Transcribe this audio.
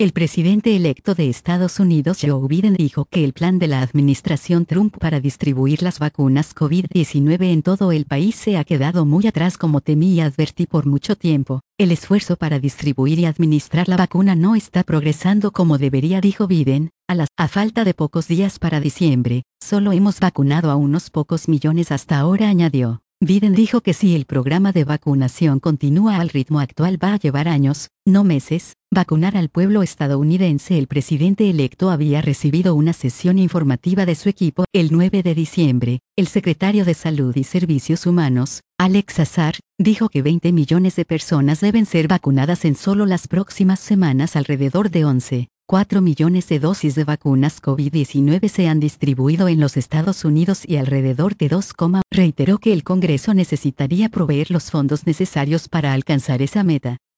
El presidente electo de Estados Unidos, Joe Biden, dijo que el plan de la administración Trump para distribuir las vacunas COVID-19 en todo el país se ha quedado muy atrás, como temí y advertí por mucho tiempo. El esfuerzo para distribuir y administrar la vacuna no está progresando como debería, dijo Biden. A falta de pocos días para diciembre, solo hemos vacunado a unos pocos millones hasta ahora, añadió. Biden dijo que si el programa de vacunación continúa al ritmo actual va a llevar años, no meses, vacunar al pueblo estadounidense. El presidente electo había recibido una sesión informativa de su equipo el 9 de diciembre. El secretario de Salud y Servicios Humanos, Alex Azar, dijo que 20 millones de personas deben ser vacunadas en solo las próximas semanas. Alrededor de 11,4 millones de dosis de vacunas COVID-19 se han distribuido en los Estados Unidos y alrededor de 2, reiteró que el Congreso necesitaría proveer los fondos necesarios para alcanzar esa meta.